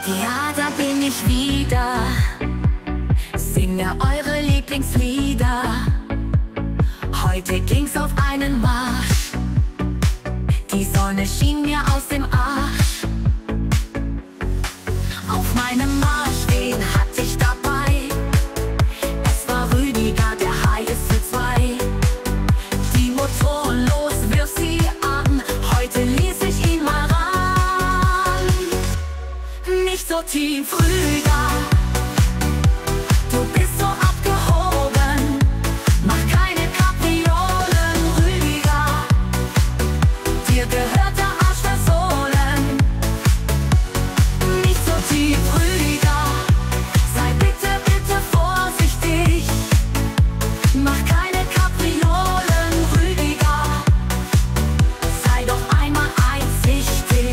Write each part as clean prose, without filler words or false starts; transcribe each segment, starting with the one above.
Ja, da bin ich wieder, singe eure Lieblingslieder. Heute ging's auf einen Marsch, die Sonne schien mir aus dem Arsch. Auf meinem Marsch, wen hatte ich dabei? Es war Rüdiger, der Hai ist für zwei. Die Motoren los, wirf sie an, heute ließ ich ihn mal ran. Nicht so tief, Rüdiger, du bist so abgehoben. Mach keine Kapriolen, Rüdiger, dir gehört der Arsch versohlen. Nicht so tief, Rüdiger, sei bitte, bitte vorsichtig. Mach keine Kapriolen, Rüdiger, sei doch einmal einsichtig.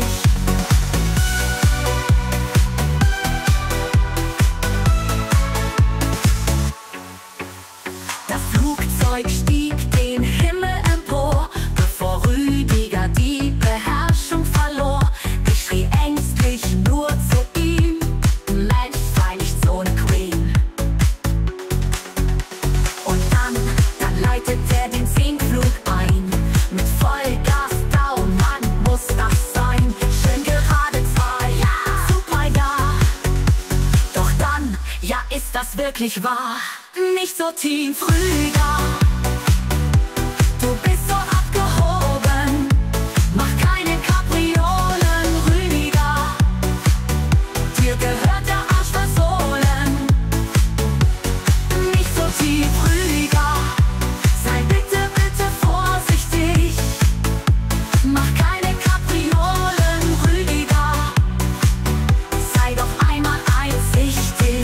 Das Flugzeug stieg den Himmel empor, bevor Rüdiger die Beherrschung verlor. Ich schrie ängstlich nur zu ihm: Mensch, sei nicht so ne Queen. Und dann leitet er den Sinkflug ein. Mit Vollgas down, Mann, muss das sein. Schön gerade zwar, ja, super, ja. Doch dann, ja, ist das wirklich wahr? Nicht so tief, Rüdiger, du bist so abgehoben. Mach keine Kapriolen, Rüdiger, dir gehört der Arsch versohlen. Nicht so tief, Rüdiger, sei bitte, bitte vorsichtig. Mach keine Kapriolen, Rüdiger, sei doch einmal einsichtig.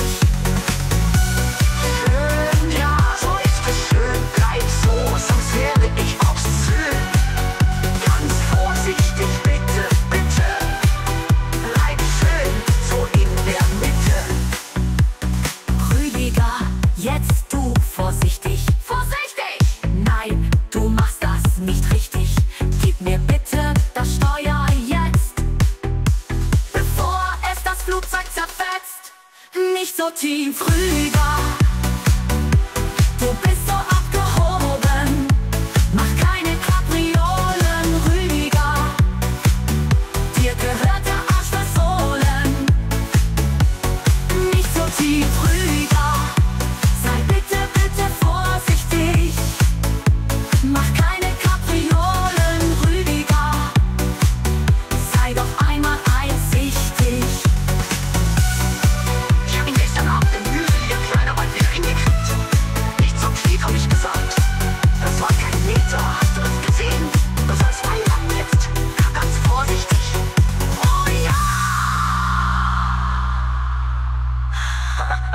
Ja, so ist es schön, bleib so, sonst werde ich obszön. Ganz vorsichtig, bitte, bitte, bleib schön, so in der Mitte. Rüdiger, jetzt du vorsichtig. Vorsichtig! Nein, du machst das nicht richtig. Gib mir bitte das Steuer jetzt, bevor es das Flugzeug zerfetzt. Nicht so tief, Rüdiger, du bist so abgehoben. Mach keine Kapriolen, Rüdiger, dir gehört der Arsch versohlen. Nicht so tief, Rüdiger, sei bitte, bitte vorsichtig. Mach keine Kapriolen, Rüdiger, sei doch einmal einsichtig. Ich hab ihn gestern Abend im Müsli, ihr kleiner Mann, wieder hingekriegt. Nicht so tief, hab ich gesagt. Das war kein Meter, hast du das gesehen? Du sollst einladen jetzt, ganz vorsichtig. Oh ja!